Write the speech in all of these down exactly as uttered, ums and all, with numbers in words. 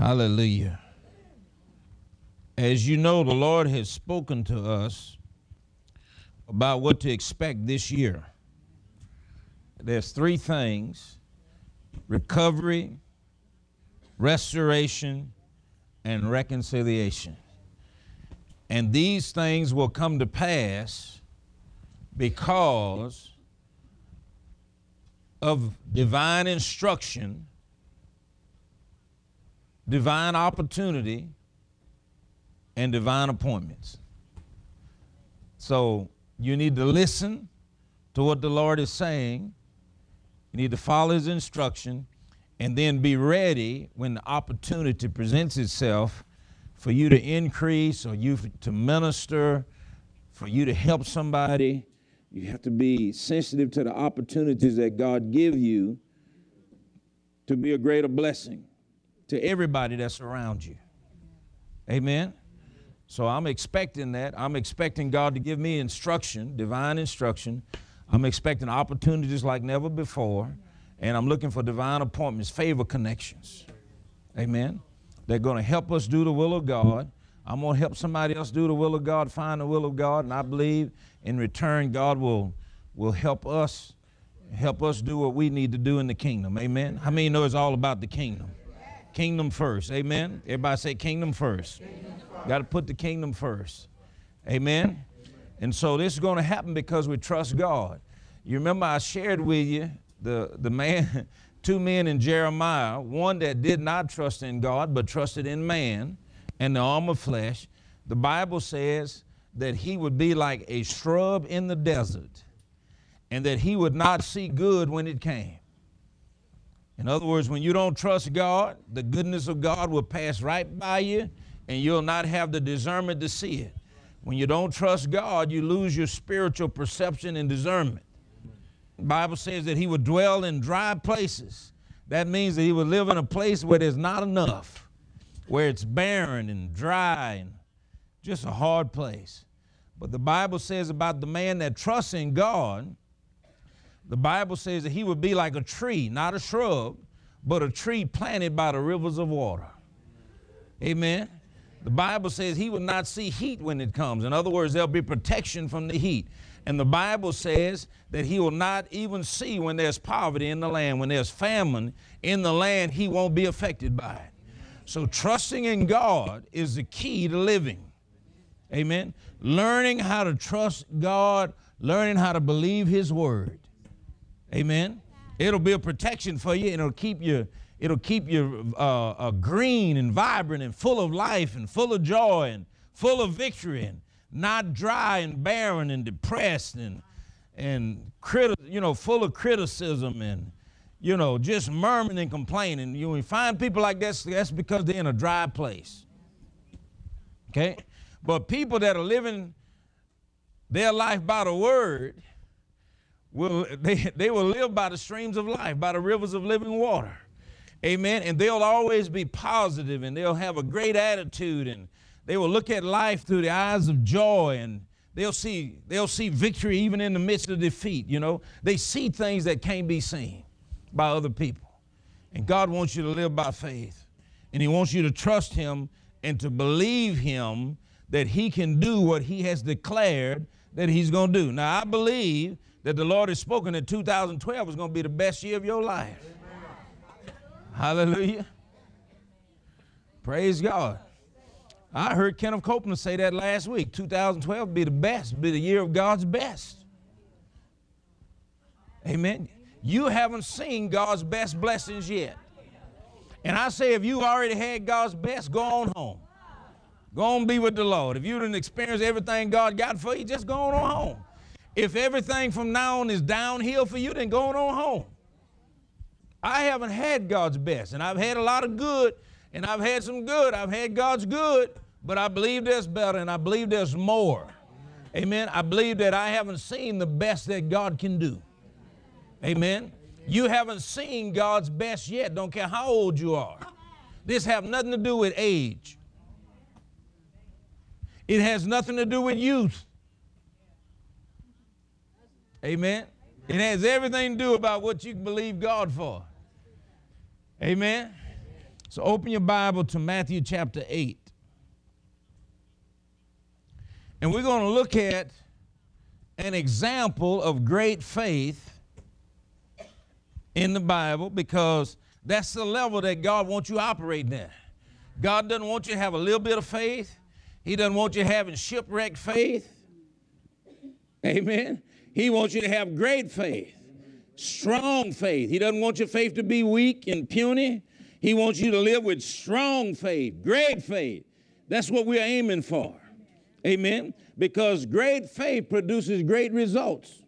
Hallelujah. As you know, the Lord has spoken to us about what to expect this year. There's three things: recovery, restoration, and reconciliation. And these things will come to pass because of divine instruction, divine opportunity, and divine appointments. So you need to listen to what the Lord is saying. You need to follow his instruction, and then be ready when the opportunity presents itself for you to increase, or you to minister, for you to help somebody. You have to be sensitive to the opportunities that God give you to be a greater blessing to everybody that's around you. Amen? So I'm expecting that. I'm expecting God to give me instruction, divine instruction. I'm expecting opportunities like never before, and I'm looking for divine appointments, favor connections. Amen? They're going to help us do the will of God. I'm going to help somebody else do the will of God, find the will of God, and I believe in return God will, will help us, help us do what we need to do in the kingdom. Amen? How many know it's all about the kingdom? Kingdom first. Amen? Everybody say kingdom first. Got to put the kingdom first. Amen? And so this is going to happen because we trust God. You remember I shared with you the, the man, two men in Jeremiah, one that did not trust in God but trusted in man and the arm of flesh. The Bible says that he would be like a shrub in the desert, and that he would not see good when it came. In other words, when you don't trust God, the goodness of God will pass right by you, and you'll not have the discernment to see it. When you don't trust God, you lose your spiritual perception and discernment. The Bible says that he would dwell in dry places. That means that he would live in a place where there's not enough, where it's barren and dry and just a hard place. But the Bible says about the man that trusts in God, the Bible says that he would be like a tree, not a shrub, but a tree planted by the rivers of water. Amen. The Bible says he will not see heat when it comes. In other words, there'll be protection from the heat. And the Bible says that he will not even see when there's poverty in the land. When there's famine in the land, he won't be affected by it. So trusting in God is the key to living. Amen. Learning how to trust God, learning how to believe his word. Amen. It'll be a protection for you, and it'll keep you, it'll keep you uh, uh, green and vibrant and full of life and full of joy and full of victory, and not dry and barren and depressed and and criti- you know, full of criticism and, you know, just murmuring and complaining. You, when you find people like that, that's because they're in a dry place. Okay? But people that are living their life by the word, will they, they will live by the streams of life, by the rivers of living water. Amen. And they'll always be positive, and they'll have a great attitude, and they will look at life through the eyes of joy, and they'll see, they'll see victory even in the midst of defeat. You know, they see things that can't be seen by other people. And God wants you to live by faith, and he wants you to trust him and to believe him that he can do what he has declared that he's going to do. Now, I believe that the Lord has spoken that two thousand twelve is going to be the best year of your life. Amen. Hallelujah. Praise God. I heard Kenneth Copeland say that last week. two thousand twelve will be the best, be the year of God's best. Amen. You haven't seen God's best blessings yet. And I say, if you already had God's best, go on home. Go on be with the Lord. If you didn't experience everything God got for you, just go on home. If everything from now on is downhill for you, then go on home. I haven't had God's best, and I've had a lot of good, and I've had some good. I've had God's good, but I believe there's better, and I believe there's more. Amen. I believe that I haven't seen the best that God can do. Amen. You haven't seen God's best yet. Don't care how old you are. This has nothing to do with age. It has nothing to do with youth. Amen. It has everything to do about what you can believe God for. Amen. So open your Bible to Matthew chapter eight. And we're going to look at an example of great faith in the Bible, because that's the level that God wants you operating at. God doesn't want you to have a little bit of faith. He doesn't want you having shipwrecked faith. Amen. He wants you to have great faith, strong faith. He doesn't want your faith to be weak and puny. He wants you to live with strong faith, great faith. That's what we're aiming for. Amen. Because great faith produces great results.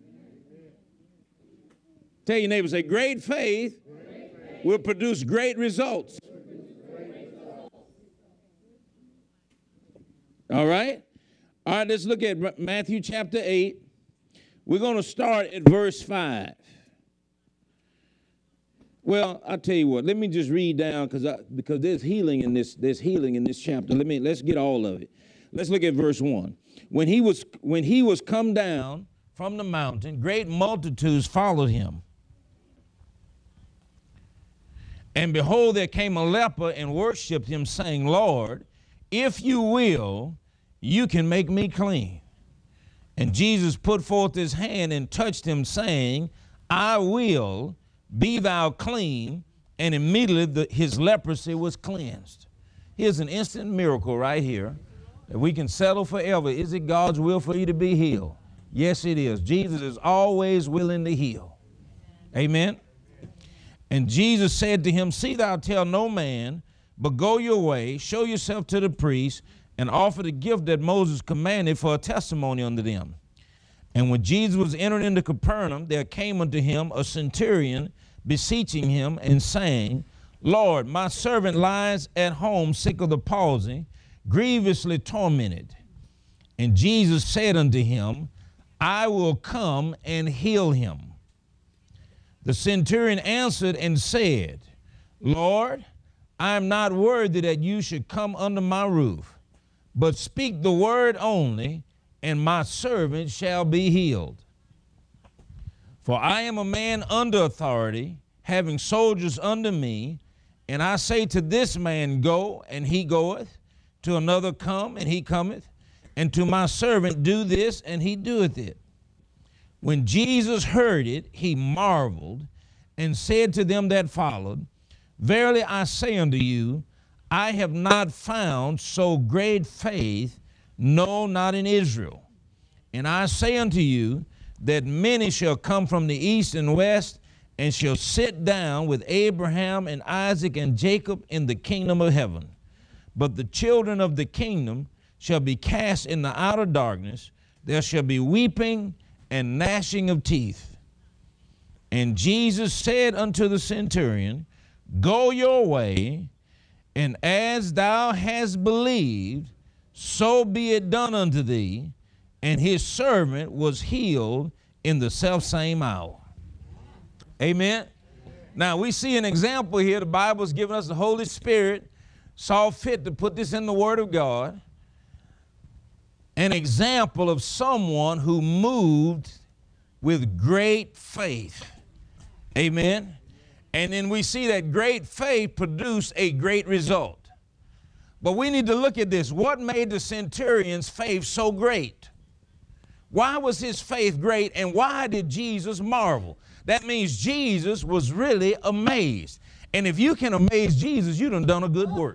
Tell your neighbor, say, great faith, great faith will produce great results. All right? All right, let's look at Matthew chapter eight. We're going to start at verse five. Well, I'll tell you what. Let me just read down, because because there's healing in this there's healing in this chapter. Let me let's get all of it. Let's look at verse one. When he was when he was come down from the mountain, great multitudes followed him. And behold, there came a leper and worshipped him, saying, Lord, if you will, you can make me clean. And Jesus put forth his hand and touched him, saying, I will, be thou clean. And immediately the, his leprosy was cleansed. Here's an instant miracle right here that we can settle forever. Is it God's will for you to be healed? Yes, it is. Jesus is always willing to heal. Amen. And Jesus said to him, see thou tell no man, but go your way, show yourself to the priest, and offer the gift that Moses commanded for a testimony unto them. And when Jesus was entered into Capernaum, there came unto him a centurion, beseeching him and saying, Lord, my servant lies at home sick of the palsy, grievously tormented. And Jesus said unto him, I will come and heal him. The centurion answered and said, Lord, I am not worthy that you should come under my roof, but speak the word only, and my servant shall be healed. For I am a man under authority, having soldiers under me, and I say to this man, go, and he goeth, to another, come, and he cometh, and to my servant, do this, and he doeth it. When Jesus heard it, he marveled, and said to them that followed, verily I say unto you, I have not found so great faith, no, not in Israel. And I say unto you, that many shall come from the east and west, and shall sit down with Abraham and Isaac and Jacob in the kingdom of heaven. But the children of the kingdom shall be cast in the outer darkness. There shall be weeping and gnashing of teeth. And Jesus said unto the centurion, go your way, and as thou hast believed, so be it done unto thee. And his servant was healed in the selfsame hour. Amen. Now we see an example here. The Bible's given us the Holy Spirit, saw fit to put this in the Word of God. An example of someone who moved with great faith. Amen. And then we see that great faith produced a great result. But we need to look at this. What made the centurion's faith so great? Why was his faith great, and why did Jesus marvel? That means Jesus was really amazed. And if you can amaze Jesus, you done done a good work.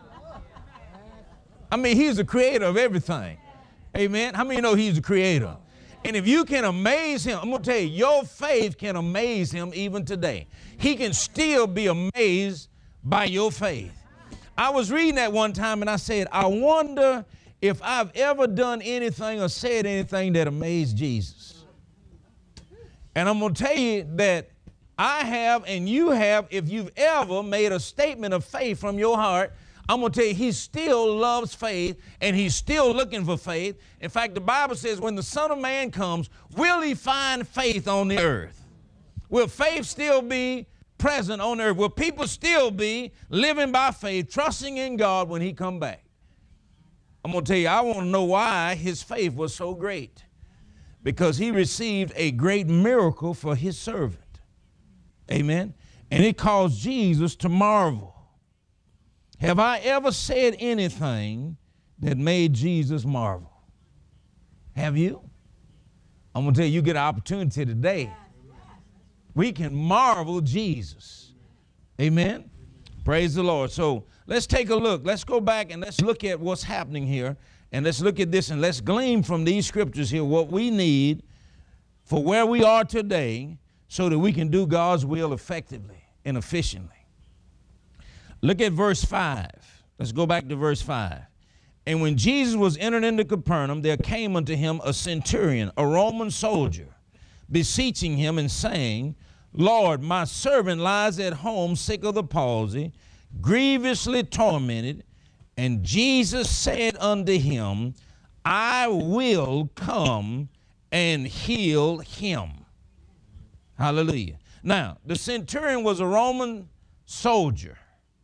I mean, he's the creator of everything. Amen. How many know he's the creator? And if you can amaze him, I'm going to tell you, your faith can amaze him even today. He can still be amazed by your faith. I was reading that one time and I said, I wonder if I've ever done anything or said anything that amazed Jesus. And I'm going to tell you that I have, and you have, if you've ever made a statement of faith from your heart. I'm going to tell you, he still loves faith, and he's still looking for faith. In fact, the Bible says when the Son of Man comes, will he find faith on the earth? Will faith still be present on earth? Will people still be living by faith, trusting in God when he come back? I'm going to tell you, I want to know why his faith was so great. Because he received a great miracle for his servant. Amen. And it caused Jesus to marvel. Have I ever said anything that made Jesus marvel? Have you? I'm going to tell you, you get an opportunity today. We can marvel Jesus. Amen? Praise the Lord. So let's take a look. Let's go back and let's look at what's happening here. And let's look at this and let's glean from these scriptures here what we need for where we are today so that we can do God's will effectively and efficiently. Look at verse five. Let's go back to verse five. And when Jesus was entered into Capernaum, there came unto him a centurion, a Roman soldier, beseeching him and saying, Lord, my servant lies at home sick of the palsy, grievously tormented. And Jesus said unto him, I will come and heal him. Hallelujah. Now, the centurion was a Roman soldier.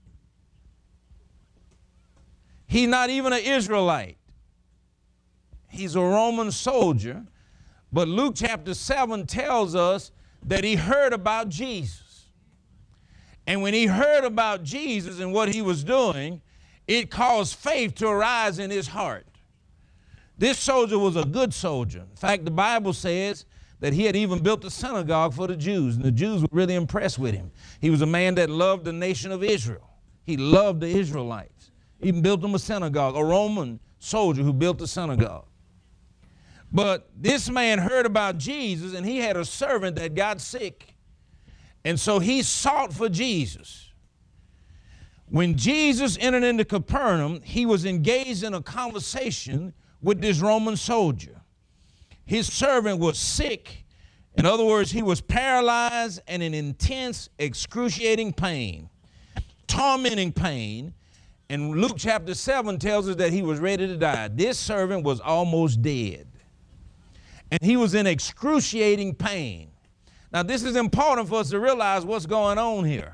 He's not even an Israelite. He's a Roman soldier. But Luke chapter seven tells us that he heard about Jesus. And when he heard about Jesus and what he was doing, it caused faith to arise in his heart. This soldier was a good soldier. In fact, the Bible says that he had even built a synagogue for the Jews, and the Jews were really impressed with him. He was a man that loved the nation of Israel. He loved the Israelites. He even built them a synagogue, a Roman soldier who built a synagogue. But this man heard about Jesus, and he had a servant that got sick. And so he sought for Jesus. When Jesus entered into Capernaum, he was engaged in a conversation with this Roman soldier. His servant was sick. In other words, he was paralyzed and in intense, excruciating pain, tormenting pain. And Luke chapter seven tells us that he was ready to die. This servant was almost dead. And he was in excruciating pain. Now, this is important for us to realize what's going on here.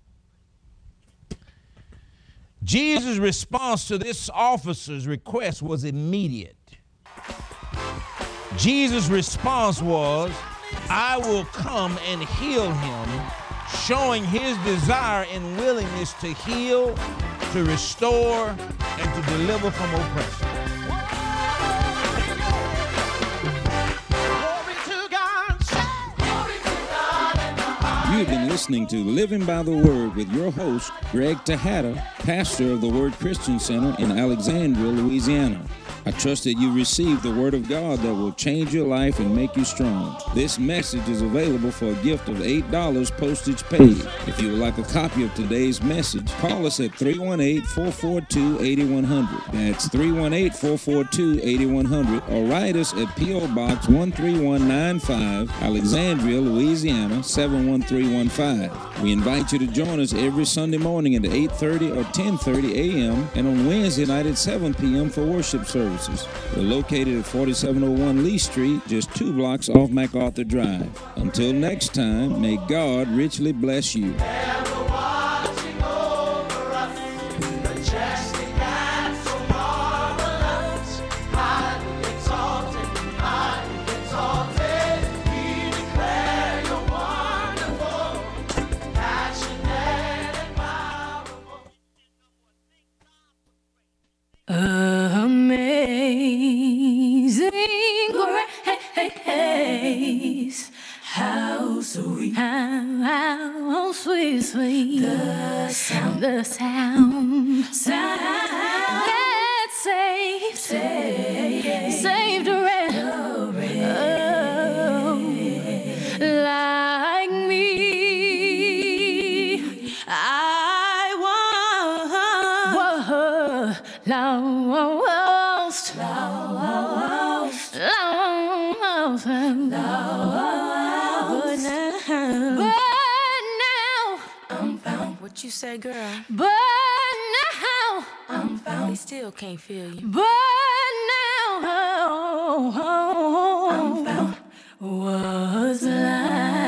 Jesus' response to this officer's request was immediate. Jesus' response was, I will come and heal him, showing his desire and willingness to heal, to restore, and to deliver from oppression. You've been listening to Living by the Word with your host, Greg Tejada, pastor of the Word Christian Center in Alexandria, Louisiana. I trust that you received the Word of God that will change your life and make you strong. This message is available for a gift of eight dollars postage paid. If you would like a copy of today's message, call us at three one eight, four four two, eight one zero zero. That's three one eight, four four two, eight one zero zero. Or write us at P O Box one three one nine five, Alexandria, Louisiana, seven one three one five. We invite you to join us every Sunday morning at eight thirty or ten thirty a m and on Wednesday night at seven p m for worship services. We're located at forty-seven oh one Lee Street, just two blocks off MacArthur Drive. Until next time, may God richly bless you. Amazing grace, how sweet, how, how sweet, sweet, the sound, the sound, sound that saved, saved, saved a wretch, oh, like me. I was, was lost, lost, lost, lost, but now, but now, I'm found. What you say, girl? But now, I'm found. They still can't feel you. But now, I'm found. Was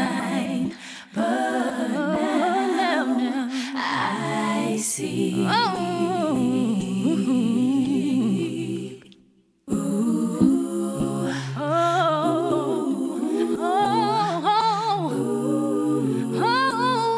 blind, but now, now I see. Oh.